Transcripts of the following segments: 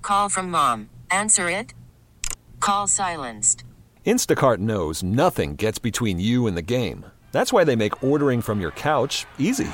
Call from mom. Answer it. Call silenced. Instacart knows nothing gets between you and the game. That's why they make ordering from your couch easy.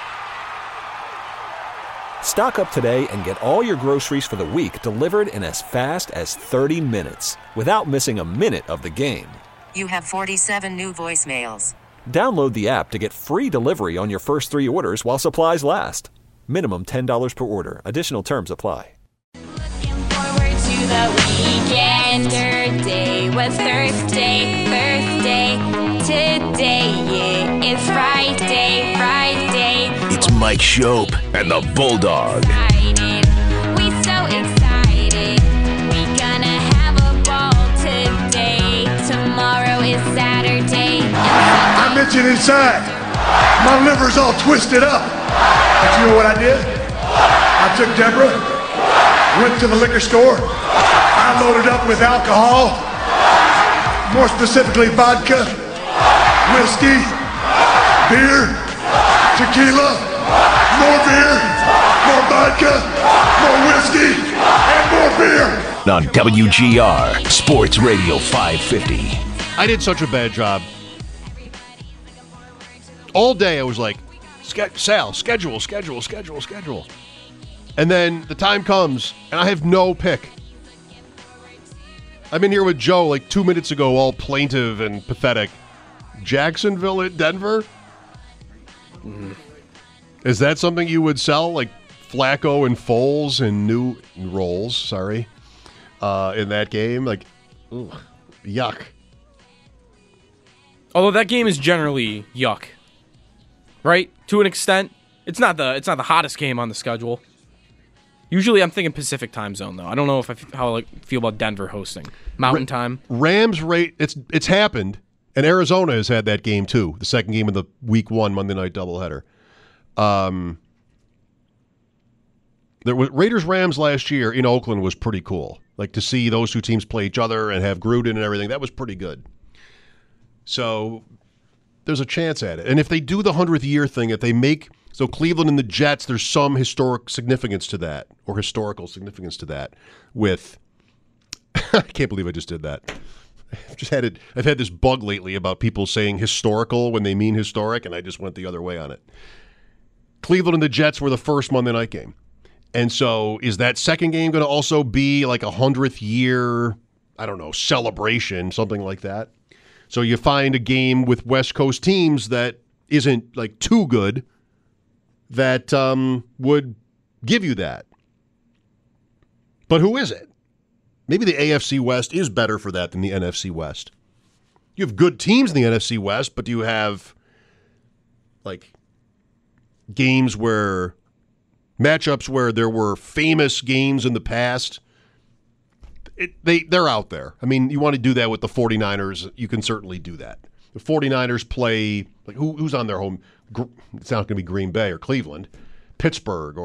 Stock up today and get all your groceries for the week delivered in as fast as 30 minutes without missing a minute of the game. You have 47 new voicemails. Download the app to get free delivery on your first 3 orders while supplies last. Minimum $10 per order. Additional terms apply. Looking forward to the weekend. Day was Thursday. Today, yeah, it's Friday. It's Mike Shope and the Bulldog. We so excited. We gonna have a ball today. Tomorrow is Saturday. I'm itching inside. My liver's all twisted up. But you know what I did? I took Deborah, went to the liquor store. I loaded up with alcohol, more specifically vodka, whiskey, beer, tequila, more beer, more vodka, more whiskey, and more beer. On WGR Sports Radio 550. I did such a bad job. All day I was like, Sal, schedule. And then the time comes, and I have no pick. I'm in here with Joe like 2 minutes ago, all plaintive and pathetic. Jacksonville at Denver? Is that something you would sell? Like Flacco and Foles and new roles, sorry, in that game? Like, ooh, yuck. Although that game is generally yuck. Right? To an extent. It's not the hottest game on the schedule. Usually I'm thinking Pacific time zone, though. I don't know how I feel about Denver hosting. Mountain time. Rams rate, it's happened, and Arizona has had that game, too. The second game of the Week 1 Monday night doubleheader. There was Raiders-Rams last year in Oakland was pretty cool. Like, to see those two teams play each other and have Gruden and everything, that was pretty good. So there's a chance at it. And if they do the 100th year thing, if they make so Cleveland and the Jets, there's some historical significance to that with I can't believe I just did that. I've had this bug lately about people saying historical when they mean historic, and I just went the other way on it. Cleveland and the Jets were the first Monday night game. And so is that second game going to also be like a 100th year, I don't know, celebration, something like that? So you find a game with West Coast teams that isn't like too good that would give you that. But who is it? Maybe the AFC West is better for that than the NFC West. You have good teams in the NFC West, but do you have like matchups where there were famous games in the past? They're out there. I mean, you want to do that with the 49ers, you can certainly do that. The 49ers play, like who's on their home? It's not going to be Green Bay or Cleveland, Pittsburgh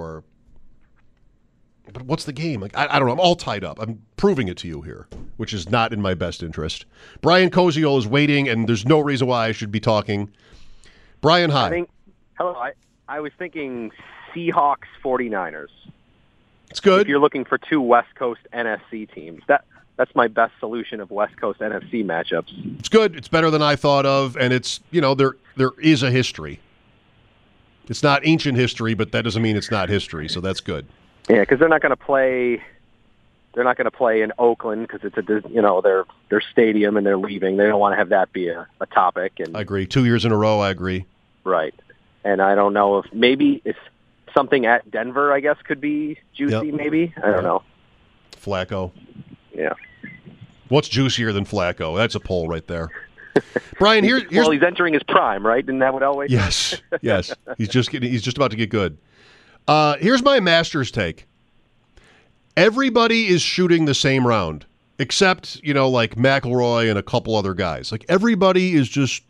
but what's the game? Like I don't know. I'm all tied up. I'm proving it to you here, which is not in my best interest. Brian Koziol is waiting, and there's no reason why I should be talking. Brian, hi. I was thinking Seahawks 49ers. It's good. If you're looking for two West Coast NFC teams, that's my best solution of West Coast NFC matchups. It's good. It's better than I thought of, and it's there is a history. It's not ancient history, but that doesn't mean it's not history. So that's good. Yeah, because they're not going to play. They're not going to play in Oakland because it's their stadium and they're leaving. They don't want to have that be a topic. And I agree. 2 years in a row, I agree. Right, and I don't know if maybe it's something at Denver. I guess could be juicy. Yep. Maybe I don't know. Flacco. Yeah. What's juicier than Flacco? That's a poll right there. Brian, here's well, he's entering his prime, right? Isn't that what Elway? Yes. He's just about to get good. Here's my master's take. Everybody is shooting the same round, except, like McElroy and a couple other guys. Like, everybody is just,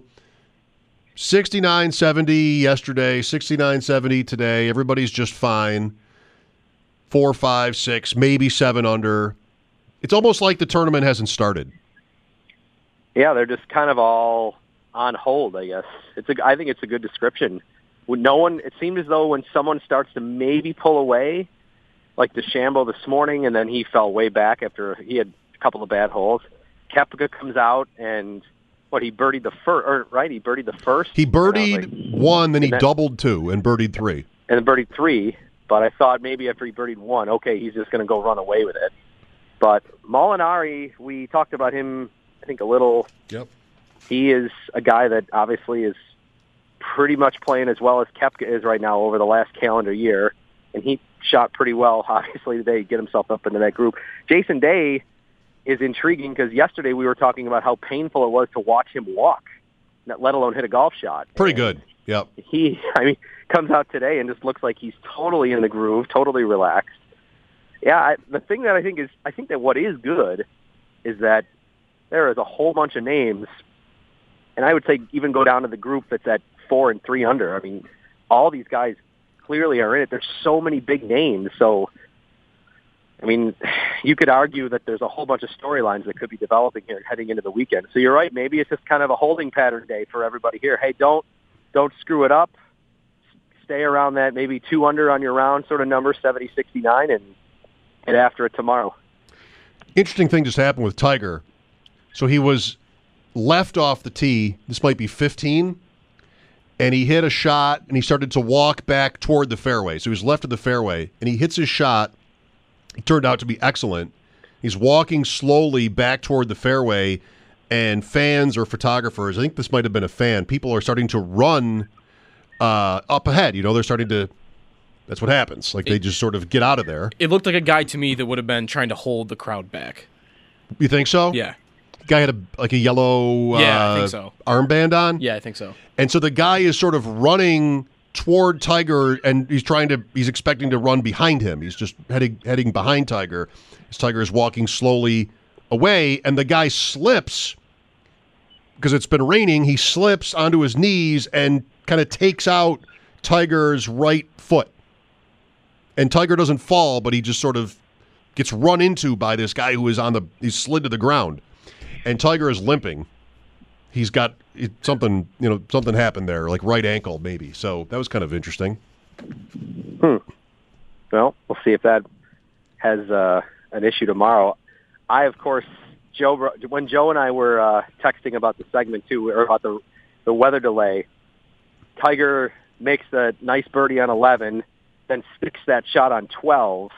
69-70 yesterday, 69-70 today. Everybody's just fine. 4, 5, 6, maybe 7 under. It's almost like the tournament hasn't started. Yeah, they're just kind of all on hold, I guess. I think it's a good description. It seemed as though when someone starts to maybe pull away, like DeChambeau this morning, and then he fell way back after he had a couple of bad holes. Koepka comes out and he birdied the first, right? He birdied the first. He birdied one, then he doubled two and birdied three. And then birdied three, but I thought maybe after he birdied one, okay, he's just going to go run away with it. But Molinari, we talked about him, I think, a little. Yep. He is a guy that obviously is pretty much playing as well as Koepka is right now over the last calendar year, and he shot pretty well, obviously, today to get himself up into that group. Jason Day is intriguing because yesterday we were talking about how painful it was to watch him walk, let alone hit a golf shot. Pretty good. Yep. He comes out today and just looks like he's totally in the groove, totally relaxed. Yeah, the thing that I think that what is good is that there is a whole bunch of names, and I would say even go down to the group that's at 4 and 3 under. I mean, all these guys clearly are in it. There's so many big names, so I mean, you could argue that there's a whole bunch of storylines that could be developing here heading into the weekend. So you're right. Maybe it's just kind of a holding pattern day for everybody here. Hey, don't screw it up. Stay around that maybe 2 under on your round sort of number, 70, 69, and get after it tomorrow. Interesting thing just happened with Tiger. So he was left off the tee. This might be 15. And he hit a shot, and he started to walk back toward the fairway. So he was left of the fairway, and he hits his shot. It turned out to be excellent. He's walking slowly back toward the fairway, and fans or photographers, I think this might have been a fan, people are starting to run up ahead. You know, they're starting to, that's what happens. Like they just sort of get out of there. It looked like a guy to me that would have been trying to hold the crowd back. You think so? Yeah. Guy had a yellow I think so. Armband on? Yeah, I think so. And so the guy is sort of running toward Tiger, and he's expecting to run behind him. He's just heading behind Tiger as Tiger is walking slowly away, and the guy slips because it's been raining. He slips onto his knees and kind of takes out Tiger's right foot. And Tiger doesn't fall, but he just sort of gets run into by this guy who is he's slid to the ground. And Tiger is limping. He's got something happened there, like right ankle maybe. So that was kind of interesting. Well, we'll see if that has an issue tomorrow. I, of course, when Joe and I were texting about the segment too, or about the weather delay, Tiger makes the nice birdie on 11, then sticks that shot on 12,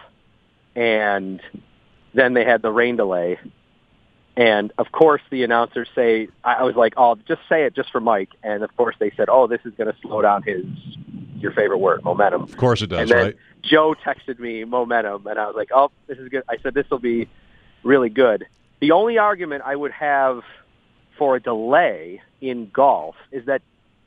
and then they had the rain delay. And, of course, the announcers say, I was like, oh, just say it just for Mike. And, of course, they said, oh, this is going to slow down your favorite word, momentum. Of course it does, and then right? Joe texted me momentum, and I was like, oh, this is good. I said, this will be really good. The only argument I would have for a delay in golf is that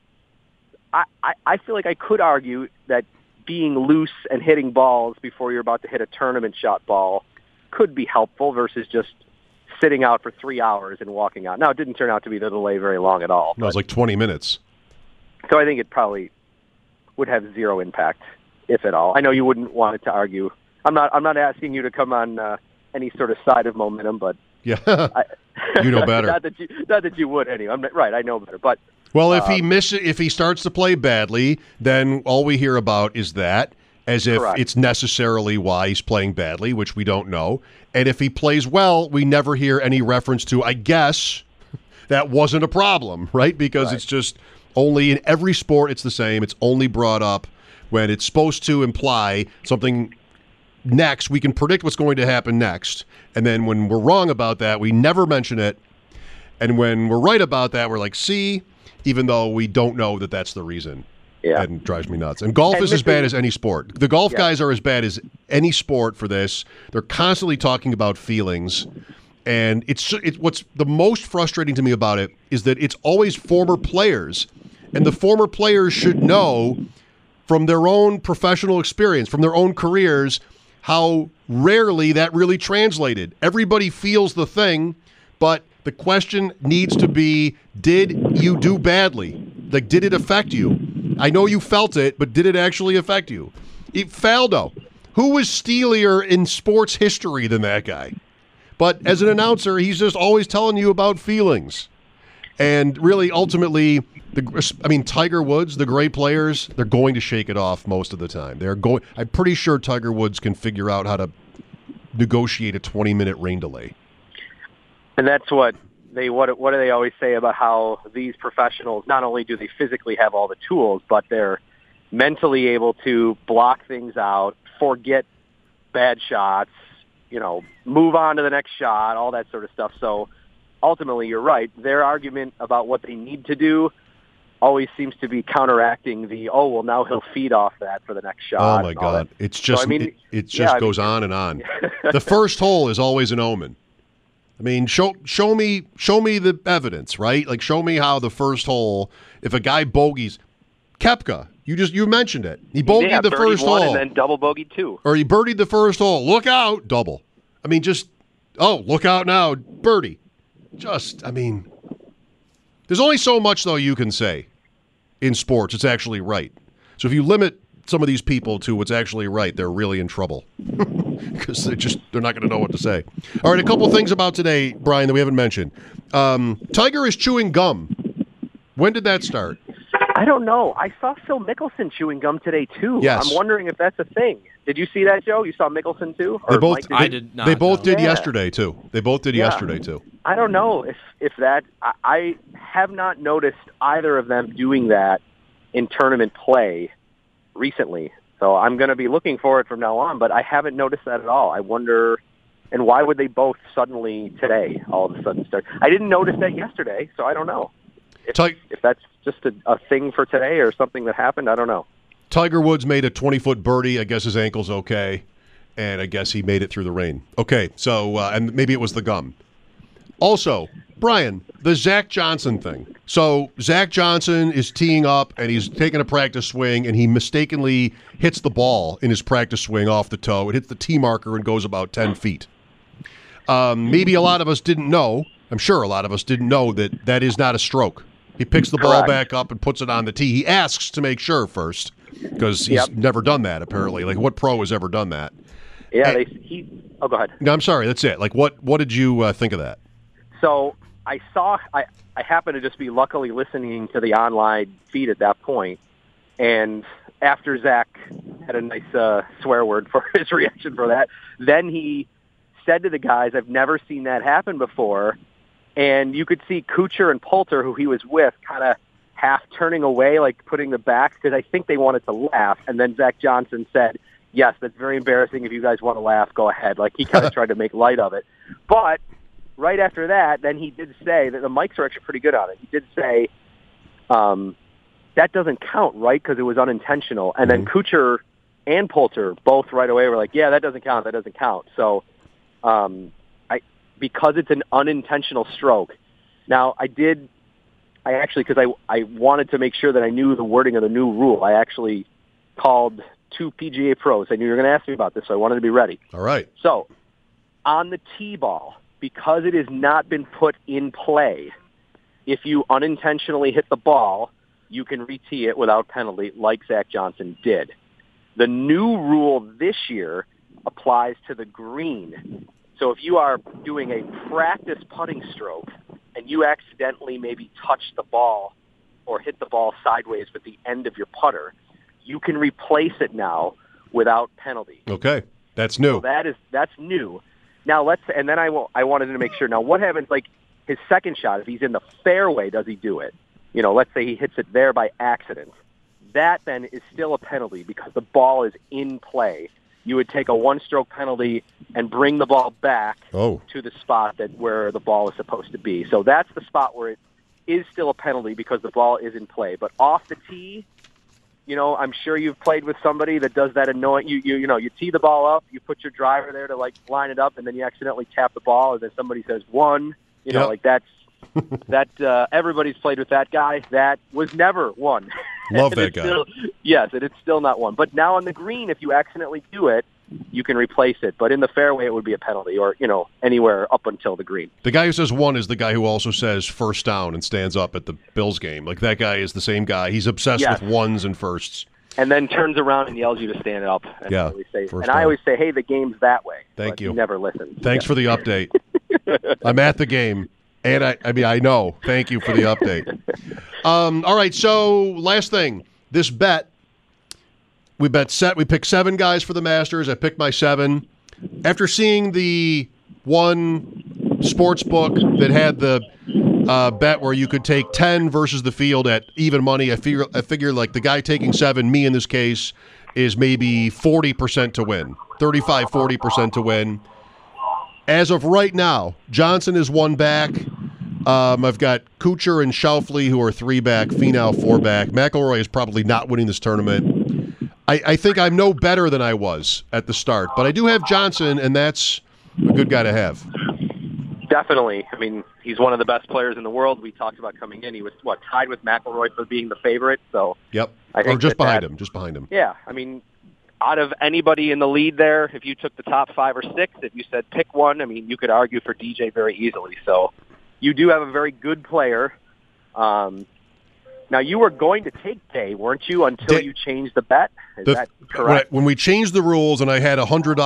I feel like I could argue that being loose and hitting balls before you're about to hit a tournament shot ball could be helpful versus just sitting out for 3 hours and walking out. Now, it didn't turn out to be the delay very long at all. No, it was like 20 minutes. So I think it probably would have zero impact, if at all. I know you wouldn't want it to argue. I'm not asking you to come on any sort of side of momentum, but yeah, you know better. not that you would anyway. Right, I know better. But well, if he starts to play badly, then all we hear about is that, as if correct. It's necessarily why he's playing badly, which we don't know. And if he plays well, we never hear any reference to, I guess, that wasn't a problem, right? Because right. It's just only in every sport it's the same. It's only brought up when it's supposed to imply something next. We can predict what's going to happen next. And then when we're wrong about that, we never mention it. And when we're right about that, we're like, see, even though we don't know that that's the reason. Yeah. And it drives me nuts. And golf is as bad as any sport. The golf guys are as bad as any sport for this. They're constantly talking about feelings. And it's what's the most frustrating to me about it is that it's always former players. And the former players should know from their own professional experience, from their own careers, how rarely that really translated. Everybody feels the thing, but the question needs to be, did you do badly? Like, did it affect you? I know you felt it, but did it actually affect you? Faldo, who was steelier in sports history than that guy? But as an announcer, he's just always telling you about feelings. And really, ultimately, Tiger Woods, the great players, they're going to shake it off most of the time. I'm pretty sure Tiger Woods can figure out how to negotiate a 20-minute rain delay. And that's what do they always say about how these professionals, not only do they physically have all the tools, but they're mentally able to block things out, forget bad shots, move on to the next shot, all that sort of stuff. So ultimately, you're right. Their argument about what they need to do always seems to be counteracting now he'll feed off that for the next shot. Oh my God. It's just, it goes on and on. The first hole is always an omen. Show me the evidence, right? Like, show me how the first hole, if a guy bogeys, Koepka, you mentioned it. He bogeyed the first hole. And then double bogeyed two. Or he birdied the first hole. Look out, double. Look out now, birdie. There's only so much, though, you can say in sports. It's actually right. So if you limit some of these people to what's actually right, they're really in trouble because they're not going to know what to say. All right, a couple things about today, Brian, that we haven't mentioned. Tiger is chewing gum. When did that start? I don't know. I saw Phil Mickelson chewing gum today, too. Yes. I'm wondering if that's a thing. Did you see that, Joe? You saw Mickelson, too? I did not. They both did yesterday, too. I don't know if that – I have not noticed either of them doing that in tournament play recently. So I'm going to be looking for it from now on, but I haven't noticed that at all. I wonder – and why would they both suddenly today all of a sudden start? I didn't notice that yesterday, so I don't know. If that's just a thing for today or something that happened, I don't know. Tiger Woods made a 20-foot birdie. I guess his ankle's okay, and I guess he made it through the rain. Okay, so and maybe it was the gum. Also, Brian, the Zach Johnson thing. So Zach Johnson is teeing up, and he's taking a practice swing, and he mistakenly hits the ball in his practice swing off the toe. It hits the tee marker and goes about 10 feet. Maybe a lot of us didn't know. I'm sure a lot of us didn't know that is not a stroke. He picks the ball back up and puts it on the tee. He asks to make sure first because he's never done that, apparently. Like, what pro has ever done that? Yeah, go ahead. No, I'm sorry. That's it. Like, what did you think of that? So I happened to just be luckily listening to the online feed at that point, and after Zach had a nice swear word for his reaction for that, then he said to the guys, I've never seen that happen before. And you could see Kuchar and Poulter, who he was with, kind of half turning away, like putting the backs, because I think they wanted to laugh. And then Zach Johnson said, yes, that's very embarrassing. If you guys want to laugh, go ahead. Like, he kind of tried to make light of it. But right after that, then he did say that the mics are actually pretty good on it. He did say, that doesn't count, right, because it was unintentional. And then Kuchar and Poulter both right away were like, yeah, that doesn't count. So because it's an unintentional stroke. Now, because I wanted to make sure that I knew the wording of the new rule, I actually called two PGA pros. I knew you were going to ask me about this, so I wanted to be ready. All right. So, on the tee ball, because it has not been put in play, if you unintentionally hit the ball, you can re-tee it without penalty, like Zach Johnson did. The new rule this year applies to the green. So if you are doing a practice putting stroke and you accidentally maybe touch the ball or hit the ball sideways with the end of your putter, you can replace it now without penalty. Okay, that's new. So that's new. Now I wanted to make sure. Now, what happens? Like, his second shot, if he's in the fairway, does he do it? Let's say he hits it there by accident. That then is still a penalty because the ball is in play. You would take a one-stroke penalty and bring the ball back to the spot where the ball is supposed to be. So that's the spot where it is still a penalty because the ball is in play. But off the tee, I'm sure you've played with somebody that does that annoying. You tee the ball up, you put your driver there to line it up, and then you accidentally tap the ball, and then somebody says one. That's that. Everybody's played with that guy. That was never one. Love that guy. Yes, and it's still not one. But now on the green, if you accidentally do it, you can replace it. But in the fairway, it would be a penalty, or anywhere up until the green. The guy who says one is the guy who also says first down and stands up at the Bills game. Like, that guy is the same guy. He's obsessed with ones and firsts. And then turns around and yells you to stand up. And I always say, hey, the game's that way. Thank you. He never listens. Thanks for the update. I'm at the game. And I know. Thank you for the update. All right, so last thing. This bet, we picked 7 guys for the Masters. I picked my 7. After seeing the one sports book that had the bet where you could take 10 versus the field at even money, I figure like the guy taking 7, me in this case, is maybe 40% to win, 35, 40% to win. As of right now, Johnson is 1 back. I've got Kuchar and Schauffele, who are 3 back, Finau 4 back. McIlroy is probably not winning this tournament. I think I'm no better than I was at the start, but I do have Johnson, and that's a good guy to have. Definitely. I mean, he's one of the best players in the world. We talked about coming in. He was, tied with McIlroy for being the favorite. So yep. I think or just behind him. Yeah. I mean, out of anybody in the lead there, if you took the top 5 or 6, if you said pick one, I mean, you could argue for DJ very easily. So you do have a very good player. Now, you were going to take Day, weren't you, until you changed the bet? Is that correct? When we changed the rules and I had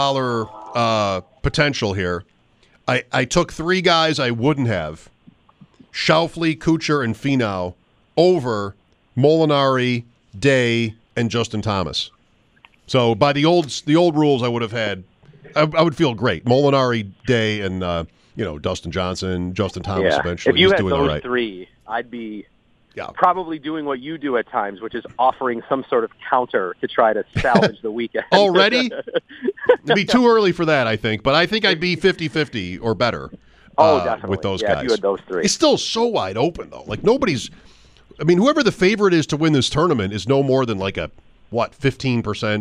$100 potential here, I took 3 guys I wouldn't have, Schauffele, Kuchar, and Finau, over Molinari, Day, and Justin Thomas. So by the old rules, I would have had, I would feel great. Molinari, Day, and Dustin Johnson, Justin Thomas eventually. If you had doing those all right. 3, I'd be probably doing what you do at times, which is offering some sort of counter to try to salvage the weekend. Already? It'd be too early for that, I think. But I think I'd be 50-50 or better definitely. with those guys. guys. If you had those 3. It's still so wide open, though. Like, whoever the favorite is to win this tournament is no more than like a, 15%,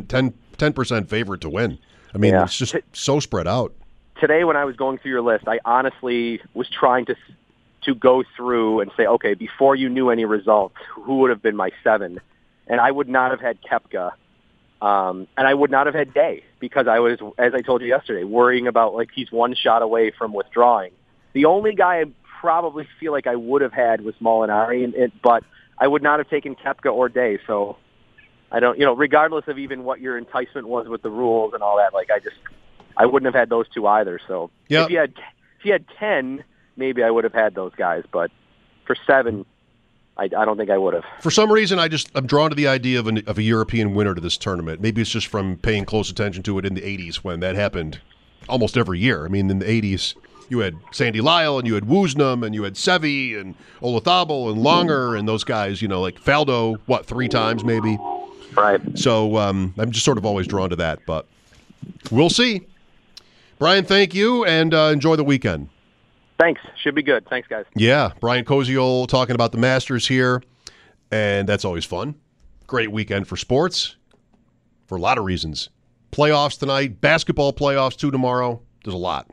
10% favorite to win. I mean, it's just so spread out. Today, when I was going through your list, I honestly was trying to go through and say, okay, before you knew any results, who would have been my 7? And I would not have had Koepka, and I would not have had Day, because I was, as I told you yesterday, worrying about, like, he's 1 shot away from withdrawing. The only guy I probably feel like I would have had was Molinari, but I would not have taken Koepka or Day, so I don't, regardless of even what your enticement was with the rules and all that, like, I wouldn't have had those 2 either. So if you had 10, maybe I would have had those guys, but for 7, I don't think I would have. For some reason, I'm drawn to the idea of a European winner to this tournament. Maybe it's just from paying close attention to it in the 80s when that happened almost every year. I mean, in the 80s, you had Sandy Lyle and you had Woosnam and you had Seve and Olazabal and Longer and those guys, like Faldo, 3 times maybe? Right. So I'm just sort of always drawn to that, but we'll see. Brian, thank you, and enjoy the weekend. Thanks. Should be good. Thanks, guys. Yeah, Brian Koziol talking about the Masters here, and that's always fun. Great weekend for sports for a lot of reasons. Playoffs tonight, basketball playoffs too tomorrow. There's a lot.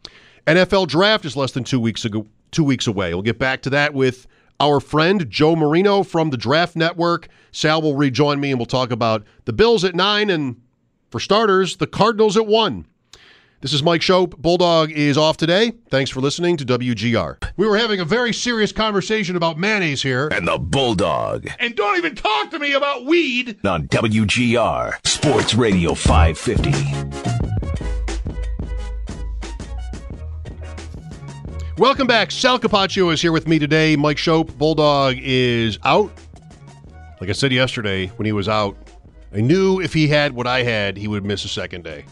NFL draft is less than 2 weeks away. We'll get back to that with our friend Joe Marino from the Draft Network. Sal will rejoin me, and we'll talk about the Bills at 9 and, for starters, the Cardinals at 1. This is Mike Shope. Bulldog is off today. Thanks for listening to WGR. We were having a very serious conversation about mayonnaise here. And the Bulldog. And don't even talk to me about weed. On WGR, Sports Radio 550. Welcome back. Sal Capaccio is here with me today. Mike Shope. Bulldog is out. Like I said yesterday, when he was out, I knew if he had what I had, he would miss a second day.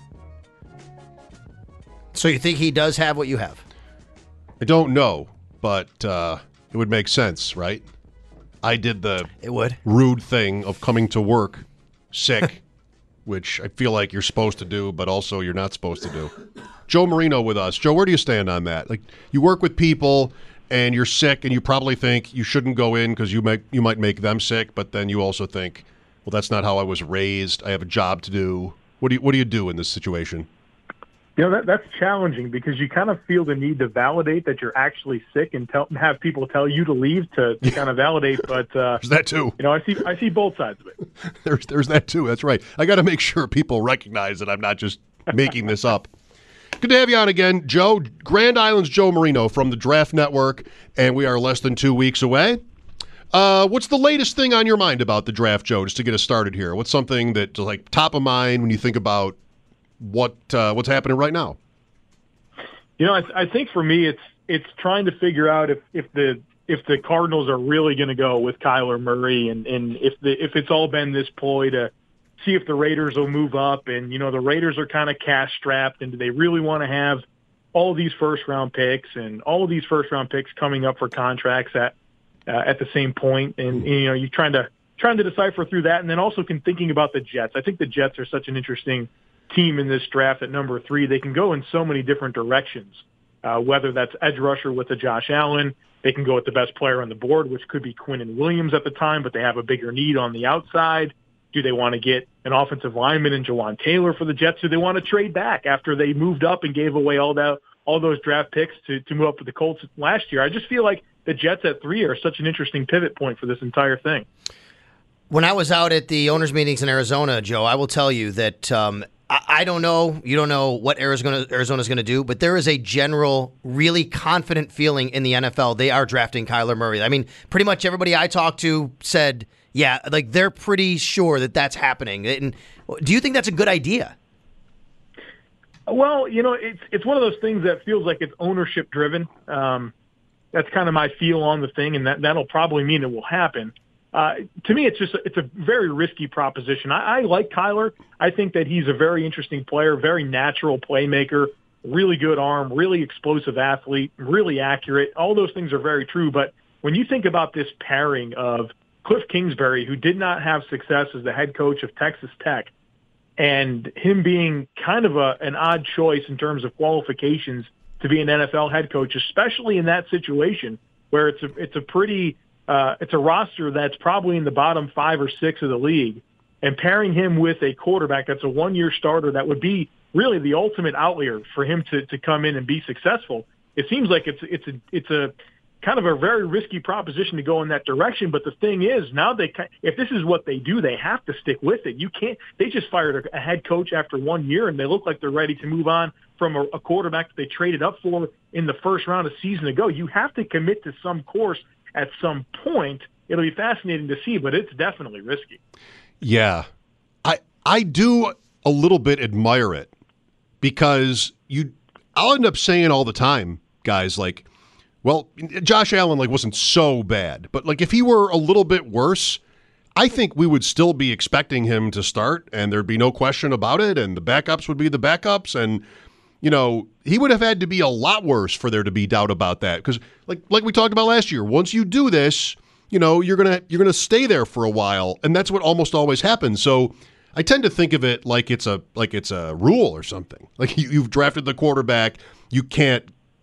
So you think he does have what you have? I don't know, but it would make sense, right? I did the rude thing of coming to work sick, which I feel like you're supposed to do, but also you're not supposed to do. Joe Marino with us. Joe, where do you stand on that? Like, you work with people and you're sick and you probably think you shouldn't go in because you might make them sick, but then you also think, well, that's not how I was raised. I have a job to do. What do you do in this situation? That's challenging because you kind of feel the need to validate that you're actually sick and have people tell you to leave to kind of validate. But there's that too. I see both sides of it. There's that too. That's right. I got to make sure people recognize that I'm not just making this up. Good to have you on again, Joe. Grand Island's Joe Marino from the Draft Network, and we are less than 2 weeks away. What's the latest thing on your mind about the draft, Joe, just to get us started here? What's something that's like top of mind when you think about what's happening right now? I think for me, it's trying to figure out if the Cardinals are really going to go with Kyler Murray, and if it's all been this ploy to see if the Raiders will move up, and the Raiders are kind of cash strapped, and do they really want to have all these first round picks and all of these first round picks coming up for contracts at the same point, and you're trying to decipher through that, and then also thinking about the Jets. I think the Jets are such an interesting team in this draft at number 3. They can go in so many different directions, whether that's edge rusher with a Josh Allen. They can go with the best player on the board, which could be Quinnen Williams at the time, but they have a bigger need on the outside. Do they want to get an offensive lineman in Jawan Taylor for the Jets? Do they want to trade back after they moved up and gave away all those draft picks to move up with the Colts last year? I just feel like the Jets at 3 are such an interesting pivot point for this entire thing. When I was out at the owners' meetings in Arizona, Joe, I will tell you that I don't know. You don't know what Arizona's going to do, but there is a general, really confident feeling in the NFL. They are drafting Kyler Murray. I mean, pretty much everybody I talked to said, yeah, like they're pretty sure that that's happening. And do you think that's a good idea? Well, it's one of those things that feels like it's ownership driven. That's kind of my feel on the thing, and that'll probably mean it will happen. To me, it's a very risky proposition. I like Kyler. I think that he's a very interesting player, very natural playmaker, really good arm, really explosive athlete, really accurate. All those things are very true. But when you think about this pairing of Cliff Kingsbury, who did not have success as the head coach of Texas Tech, and him being kind of an odd choice in terms of qualifications to be an NFL head coach, especially in that situation where it's a roster that's probably in the bottom 5 or 6 of the league, and pairing him with a quarterback that's a 1-year starter that would be really the ultimate outlier for him to come in and be successful. It seems like it's a kind of a very risky proposition to go in that direction. But the thing is, now if this is what they do, they have to stick with it. You can't. They just fired a head coach after 1 year, and they look like they're ready to move on from a quarterback that they traded up for in the first round a season ago. You have to commit to some course at some point. It'll be fascinating to see, but it's definitely risky. Yeah. I do a little bit admire it, because I'll end up saying all the time, guys, like, well, Josh Allen wasn't so bad, but if he were a little bit worse, I think we would still be expecting him to start, and there'd be no question about it, and the backups would be the backups, and he would have had to be a lot worse for there to be doubt about that. Because like we talked about last year, once you do this, you're gonna stay there for a while, and that's what almost always happens. So I tend to think of it like it's a rule or something. Like you've drafted the quarterback, you can't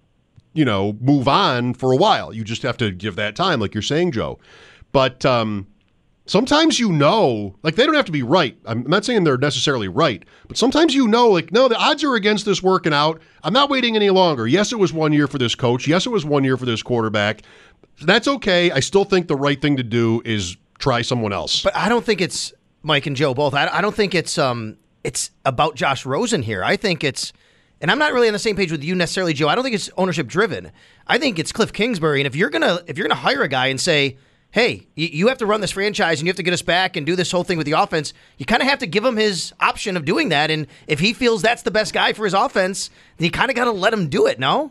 move on for a while. You just have to give that time, like you're saying, Joe. But sometimes they don't have to be right. I'm not saying they're necessarily right, but sometimes no, the odds are against this working out. I'm not waiting any longer. Yes, it was 1 year for this coach. Yes, it was 1 year for this quarterback. That's okay. I still think the right thing to do is try someone else. But I don't think it's Mike and Joe both. I don't think it's about Josh Rosen here. I think it's, and I'm not really on the same page with you necessarily, Joe. I don't think it's ownership driven. I think it's Cliff Kingsbury. And if you're gonna hire a guy and say, hey, you have to run this franchise and you have to get us back and do this whole thing with the offense, you kind of have to give him his option of doing that. And if he feels that's the best guy for his offense, then you kind of got to let him do it, no?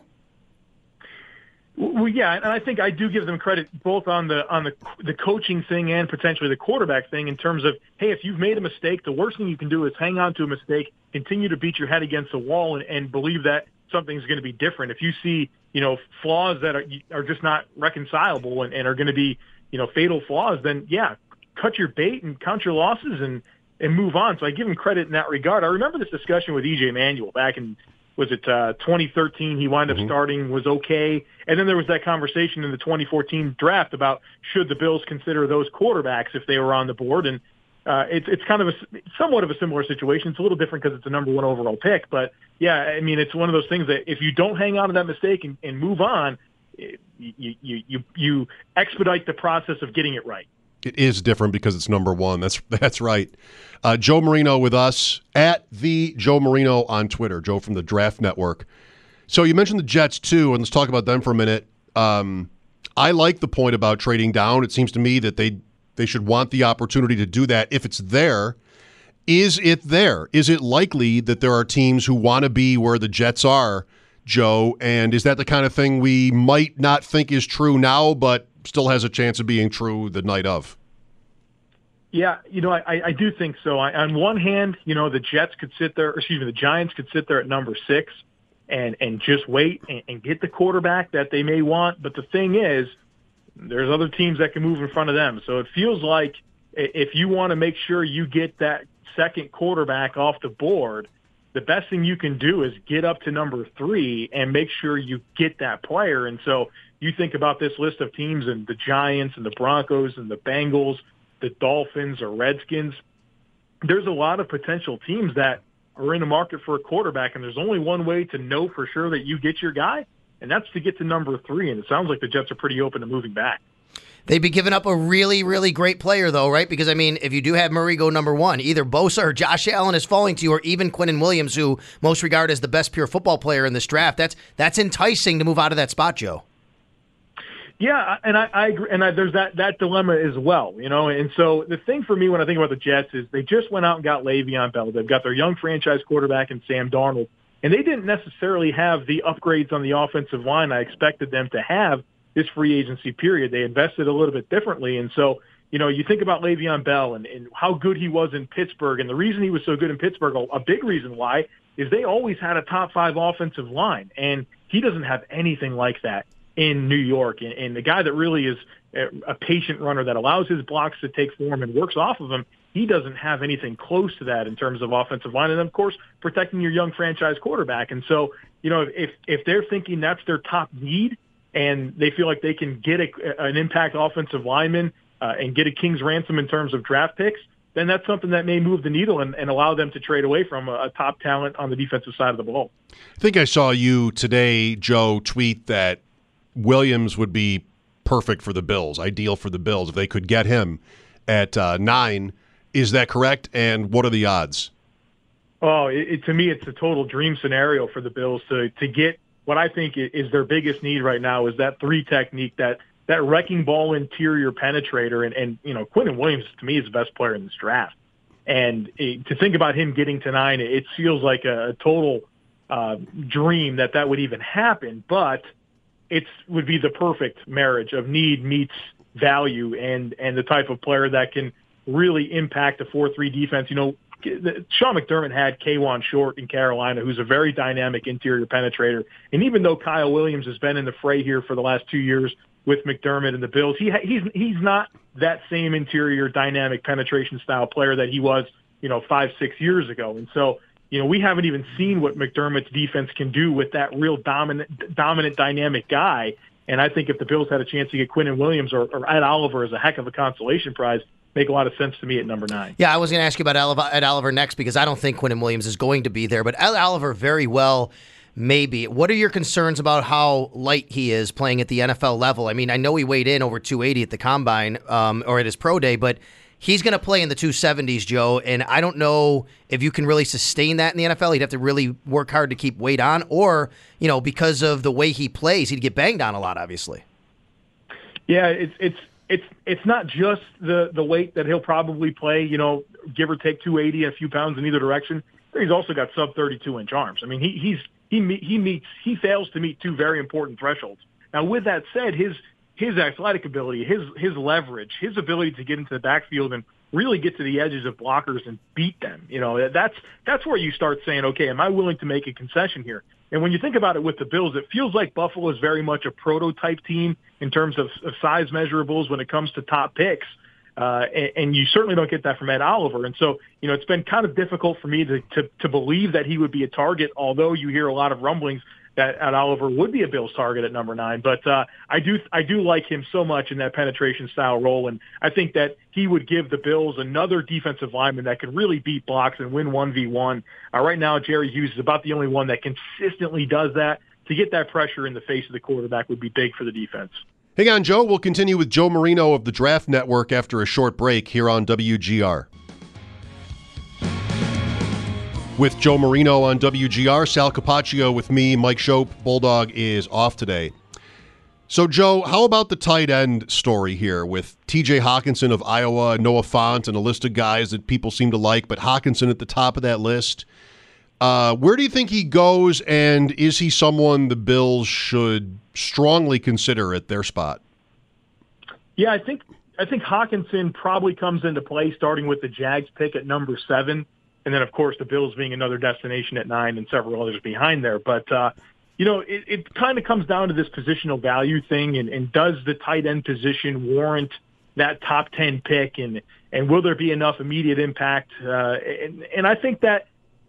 Well, yeah, and I think I do give them credit both on the coaching thing and potentially the quarterback thing in terms of, hey, if you've made a mistake, the worst thing you can do is hang on to a mistake, continue to beat your head against the wall, and believe that something's going to be different. If you see, flaws that are just not reconcilable and are going to be, fatal flaws, then yeah, cut your bait and count your losses and move on. So I give him credit in that regard. I remember this discussion with E.J. Manuel back in, 2013? He wound up starting, was okay. And then there was that conversation in the 2014 draft about should the Bills consider those quarterbacks if they were on the board. And it's kind of somewhat of a similar situation. It's a little different because it's a number 1 overall pick. But, yeah, I mean, it's one of those things that if you don't hang on to that mistake and move on, you expedite the process of getting it right. It is different because it's number 1. That's right. Joe Marino with us at the Joe Marino on Twitter. Joe from the Draft Network. So you mentioned the Jets too, and let's talk about them for a minute. I like the point about trading down. It seems to me that they should want the opportunity to do that if it's there. Is it there? Is it likely that there are teams who want to be where the Jets are Joe, and is that the kind of thing we might not think is true now, but still has a chance of being true the night of? Yeah, I do think so. On one hand, the Giants could sit there at number 6 and just wait and get the quarterback that they may want. But the thing is, there's other teams that can move in front of them. So it feels like if you want to make sure you get that second quarterback off the board, the best thing you can do is get up to number 3 and make sure you get that player. And so you think about this list of teams and the Giants and the Broncos and the Bengals, the Dolphins or Redskins. There's a lot of potential teams that are in the market for a quarterback, and there's only one way to know for sure that you get your guy, and that's to get to number 3. And it sounds like the Jets are pretty open to moving back. They'd be giving up a really, really great player, though, right? Because, I mean, if you do have Murray go number 1, either Bosa or Josh Allen is falling to you, or even Quinnen Williams, who most regard as the best pure football player in this draft. That's enticing to move out of that spot, Joe. Yeah, and I agree, and there's that dilemma as well, And so the thing for me when I think about the Jets is they just went out and got Le'Veon Bell. They've got their young franchise quarterback in Sam Darnold, and they didn't necessarily have the upgrades on the offensive line I expected them to have this free agency period. They invested a little bit differently, and so you think about Le'Veon Bell and how good he was in Pittsburgh, and the reason he was so good in Pittsburgh, a big reason why, is they always had a top 5 offensive line, and he doesn't have anything like that in New York. And the guy that really is a patient runner that allows his blocks to take form and works off of them, he doesn't have anything close to that in terms of offensive line. And, of course, protecting your young franchise quarterback. And so, if they're thinking that's their top need and they feel like they can get an impact offensive lineman and get a king's ransom in terms of draft picks, then that's something that may move the needle and allow them to trade away from a top talent on the defensive side of the ball. I think I saw you today, Joe, tweet that Williams would be perfect for the Bills, ideal for the Bills, if they could get him at 9. Is that correct? And what are the odds? Oh, to me, it's a total dream scenario for the Bills to get what I think is their biggest need right now is that 3 technique, that wrecking ball interior penetrator. And Quinnen Williams, to me, is the best player in this draft. And to think about him getting to 9, it feels like a total dream that would even happen. But it would be the perfect marriage of need meets value and the type of player that can really impact a 4-3 defense. Sean McDermott had K'Wan Short in Carolina, who's a very dynamic interior penetrator. And even though Kyle Williams has been in the fray here for the last 2 years with McDermott and the Bills, he's not that same interior dynamic penetration style player that he was, 5-6 years ago. And so, we haven't even seen what McDermott's defense can do with that real dominant dynamic guy. And I think if the Bills had a chance to get Quinnen Williams or Ed Oliver as a heck of a consolation prize, make a lot of sense to me at number 9. Yeah, I was going to ask you about Ed Oliver next because I don't think Quinnen Williams is going to be there, but Ed Oliver very well maybe. What are your concerns about how light he is playing at the NFL level? I mean, I know he weighed in over 280 at the Combine or at his pro day, but he's going to play in the 270s, Joe, and I don't know if you can really sustain that in the NFL. He'd have to really work hard to keep weight on, or, because of the way he plays, he'd get banged on a lot, obviously. Yeah, it's not just the weight that he'll probably play, give or take 280, a few pounds in either direction. He's also got sub 32-inch arms. I mean, he fails to meet 2 very important thresholds. Now, with that said, his athletic ability, his leverage, his ability to get into the backfield and really get to the edges of blockers and beat them, that's where you start saying, okay, am I willing to make a concession here? And when you think about it with the Bills, it feels like Buffalo is very much a prototype team in terms of size measurables when it comes to top picks. And you certainly don't get that from Ed Oliver. And so, it's been kind of difficult for me to believe that he would be a target, although you hear a lot of rumblings that Ed Oliver would be a Bills target at number 9. But I do like him so much in that penetration style role, and I think that he would give the Bills another defensive lineman that can really beat blocks and win 1v1. Right now, Jerry Hughes is about the only one that consistently does that. To get that pressure in the face of the quarterback would be big for the defense. Hang on, Joe. We'll continue with Joe Marino of the Draft Network after a short break here on WGR. With Joe Marino on WGR, Sal Capaccio with me, Mike Shope. Bulldog is off today. So, Joe, how about the tight end story here with T.J. Hockenson of Iowa, Noah Fant, and a list of guys that people seem to like, but Hockenson at the top of that list? Where do you think he goes, and is he someone the Bills should strongly consider at their spot? Yeah, I think Hawkinson probably comes into play starting with the Jags pick at number 7, and then, of course, the Bills being another destination at 9 and several others behind there. But, it kind of comes down to this positional value thing, and does the tight end position warrant that top 10 pick, and will there be enough immediate impact? And I think that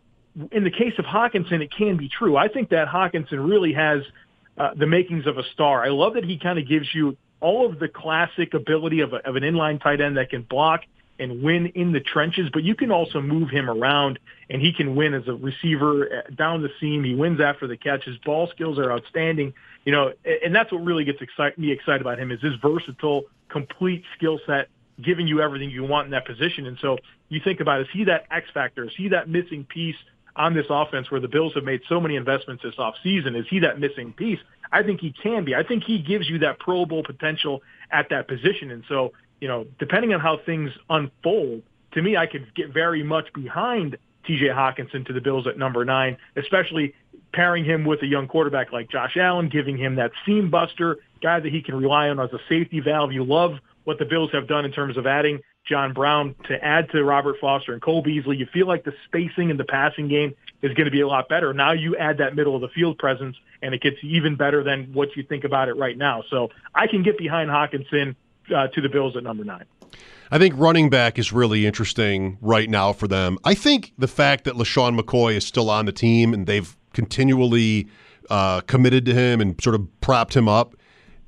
in the case of Hawkinson, it can be true. I think that Hawkinson really has the makings of a star. I love that he kind of gives you all of the classic ability of an inline tight end that can block and win in the trenches, but you can also move him around, and he can win as a receiver down the seam. He wins after the catch. His ball skills are outstanding, and that's what really gets me excited about him, is his versatile, complete skill set, giving you everything you want in that position. And so you think about, is he that X factor? Is he that missing piece on this offense where the Bills have made so many investments this offseason? Is he that missing piece? I think he can be. I think he gives you that Pro Bowl potential at that position. And so, depending on how things unfold, to me, I could get very much behind TJ Hawkinson to the Bills at number 9, especially pairing him with a young quarterback like Josh Allen, giving him that seam buster, guy that he can rely on as a safety valve. You love what the Bills have done in terms of adding John Brown to add to Robert Foster and Cole Beasley. You feel like the spacing in the passing game is going to be a lot better. Now you add that middle of the field presence, and it gets even better than what you think about it right now. So I can get behind Hawkinson to the Bills at number 9. I think running back is really interesting right now for them. I think the fact that LaShawn McCoy is still on the team and they've continually committed to him and sort of propped him up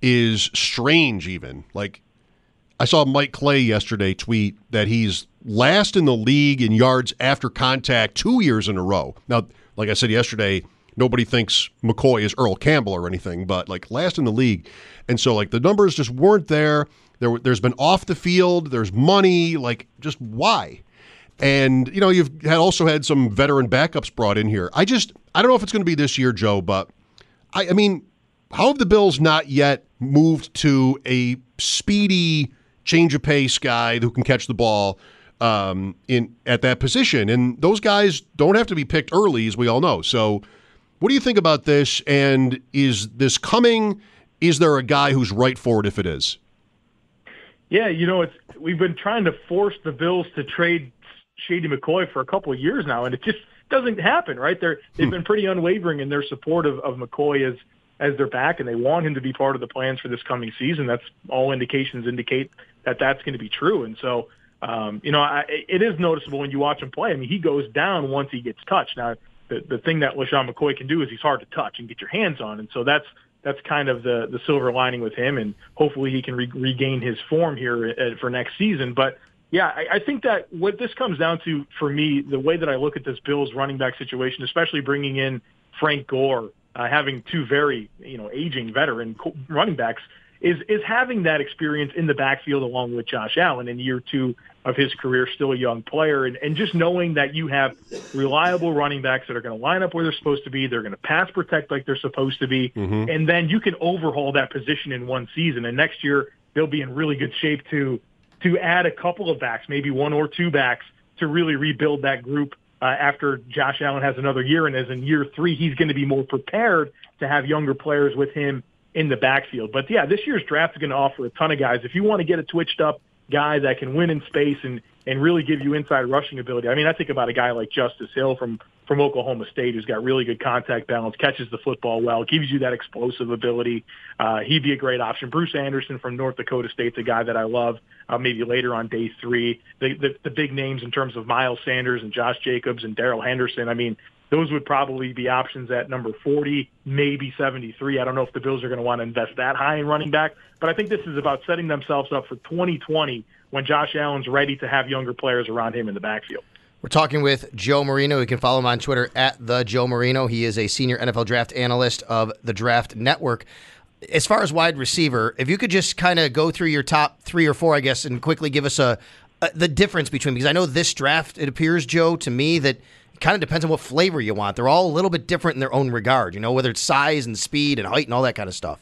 is strange even. Like, I saw Mike Clay yesterday tweet that he's last in the league in yards after contact 2 years in a row. Now, like I said yesterday, nobody thinks McCoy is Earl Campbell or anything, but like last in the league. And so like the numbers just weren't there. There's been off the field, there's money, like just why? And, you've also had some veteran backups brought in here. I don't know if it's going to be this year, Joe, but I mean, how have the Bills not yet moved to a speedy change of pace guy who can catch the ball at that position? And those guys don't have to be picked early, as we all know. So what do you think about this? And is this coming? Is there a guy who's right for it if it is? Yeah, we've been trying to force the Bills to trade Shady McCoy for a couple of years now, and it just doesn't happen, right? They've been pretty unwavering in their support of McCoy as their back, and they want him to be part of the plans for this coming season. That's all indications indicate that that's going to be true. And so, it is noticeable when you watch him play. I mean, he goes down once he gets touched. Now, the thing that LaShawn McCoy can do is he's hard to touch and get your hands on, and so that's kind of the silver lining with him, and hopefully he can regain his form here for next season. But yeah, I think that what this comes down to for me, the way that I look at this Bills running back situation, especially bringing in Frank Gore, having two very aging veteran running backs, is having that experience in the backfield along with Josh Allen in year 2 of his career, still a young player, and just knowing that you have reliable running backs that are going to line up where they're supposed to be, they're going to pass protect like they're supposed to be, and then you can overhaul that position in one season. And next year they'll be in really good shape to add a couple of backs, maybe 1 or 2 backs, to really rebuild that group after Josh Allen has another year. And as in year 3, he's going to be more prepared to have younger players with him in the backfield. But yeah, this year's draft is going to offer a ton of guys. If you want to get a twitched up guy that can win in space and really give you inside rushing ability. I mean, I think about a guy like Justice Hill from Oklahoma State who's got really good contact balance, catches the football well, gives you that explosive ability. He'd be a great option. Bruce Anderson from North Dakota State's a guy that I love, maybe later on day 3. The big names in terms of Miles Sanders and Josh Jacobs and Darrell Henderson, I mean, those would probably be options at number 40, maybe 73. I don't know if the Bills are going to want to invest that high in running back, but I think this is about setting themselves up for 2020 when Josh Allen's ready to have younger players around him in the backfield. We're talking with Joe Marino. You can follow him on Twitter at @TheJoeMarino. He is a senior NFL draft analyst of the Draft Network. As far as wide receiver, if you could just kind of go through your top 3 or 4, I guess, and quickly give us the difference between, because I know this draft, it appears, Joe, to me that it kind of depends on what flavor you want. They're all a little bit different in their own regard, whether it's size and speed and height and all that kind of stuff.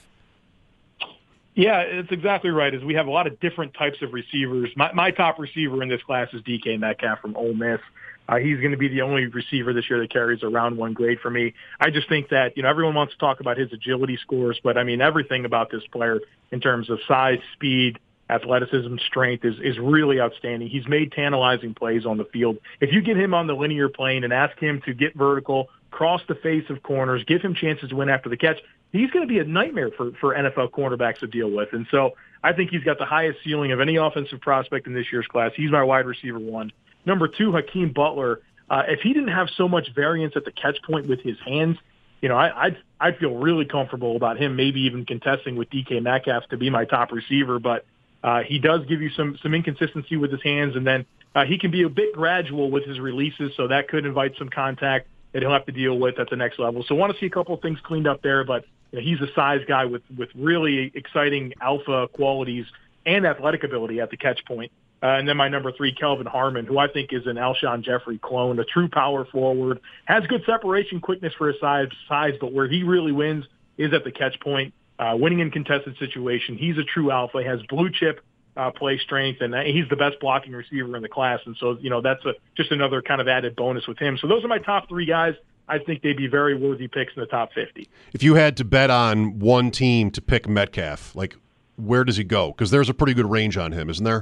Yeah, it's exactly right. As we have a lot of different types of receivers. My top receiver in this class is DK Metcalf from Ole Miss. He's going to be the only receiver this year that carries a round 1 grade for me. I just think that, everyone wants to talk about his agility scores, but I mean, everything about this player in terms of size, speed, athleticism, strength is really outstanding. He's made tantalizing plays on the field. If you get him on the linear plane and ask him to get vertical, cross the face of corners, give him chances to win after the catch, he's going to be a nightmare for NFL cornerbacks to deal with. And so I think he's got the highest ceiling of any offensive prospect in this year's class. He's my wide receiver 1. Number 2, Hakeem Butler. If he didn't have so much variance at the catch point with his hands, I'd feel really comfortable about him maybe even contesting with DK Metcalf to be my top receiver. But he does give you some inconsistency with his hands, and then he can be a bit gradual with his releases, so that could invite some contact that he'll have to deal with at the next level. So I want to see a couple of things cleaned up there, but he's a size guy with really exciting alpha qualities and athletic ability at the catch point. And then my number 3, Kelvin Harmon, who I think is an Alshon Jeffrey clone, a true power forward, has good separation quickness for his size, but where he really wins is at the catch point, winning in contested situation. He's a true alpha, has blue chip play strength, and he's the best blocking receiver in the class. And so, that's just another kind of added bonus with him. So those are my top 3 guys. I think they'd be very worthy picks in the top 50. If you had to bet on one team to pick Metcalf, where does he go? Because there's a pretty good range on him, isn't there?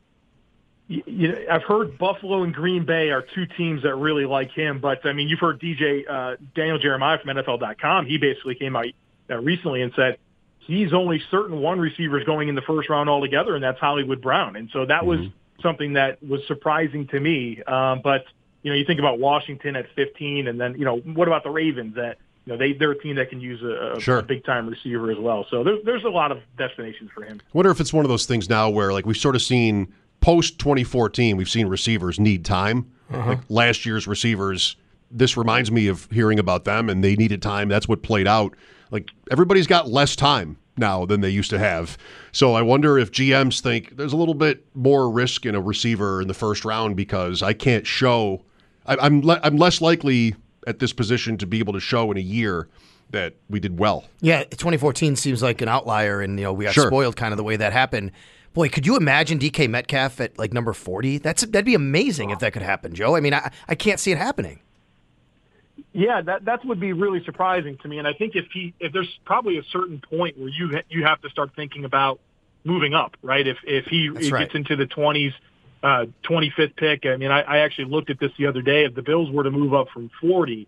I've heard Buffalo and Green Bay are 2 teams that really like him, but I mean, you've heard Daniel Jeremiah from NFL.com. He basically came out recently and said he's only certain one receivers going in the first round altogether, and that's Hollywood Brown. And so that was something that was surprising to me. But you think about Washington at 15, and then what about the Ravens? That they're a team that can use a big time receiver as well. So there's a lot of destinations for him. I wonder if it's one of those things now where we've sort of seen. Post-2014, we've seen receivers need time. Like last year's receivers, this reminds me of hearing about them, and they needed time. That's what played out. Everybody's got less time now than they used to have. So I wonder if GMs think there's a little bit more risk in a receiver in the first round because I can't show – I'm less likely at this position to be able to show in a year that we did well. Yeah, 2014 seems like an outlier, and we got spoiled kind of the way that happened. Boy, could you imagine DK Metcalf at number 40? That'd be amazing if that could happen, Joe. I mean, I can't see it happening. Yeah, that would be really surprising to me. And I think if there's probably a certain point where you have to start thinking about moving up, right? If he gets into the 20s, 25th pick. I mean, I actually looked at this the other day. If the Bills were to move up from 40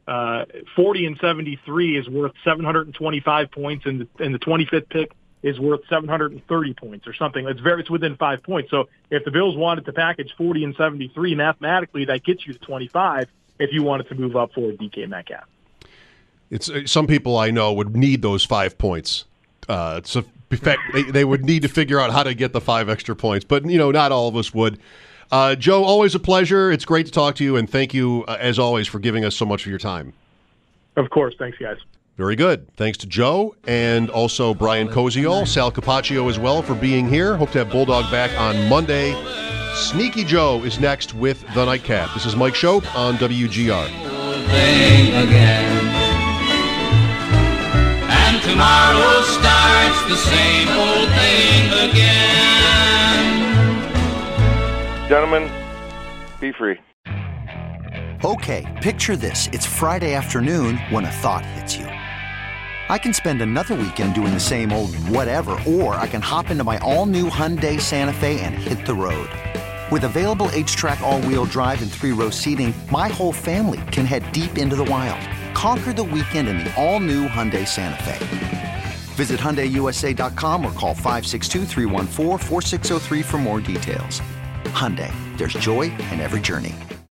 and 73 is worth 725 points, and the 25th pick is worth 730 points or something. It's within 5 points. So if the Bills wanted to package 40 and 73, mathematically that gets you to 25 if you wanted to move up for DK Metcalf. It's some people I know would need those 5 points. So in fact, they would need to figure out how to get the 5 extra points. But, not all of us would. Joe, always a pleasure. It's great to talk to you, and thank you, as always, for giving us so much of your time. Of course. Thanks, guys. Very good. Thanks to Joe and also Brian Koziol, Sal Capaccio as well for being here. Hope to have Bulldog back on Monday. Sneaky Joe is next with The Nightcap. This is Mike Shope on WGR. And tomorrow starts the same old thing again. Gentlemen, be free. Okay, picture this. It's Friday afternoon when a thought hits you. I can spend another weekend doing the same old whatever, or I can hop into my all-new Hyundai Santa Fe and hit the road. With available H-Track all-wheel drive and 3-row seating, my whole family can head deep into the wild. Conquer the weekend in the all-new Hyundai Santa Fe. Visit HyundaiUSA.com or call 562-314-4603 for more details. Hyundai, there's joy in every journey.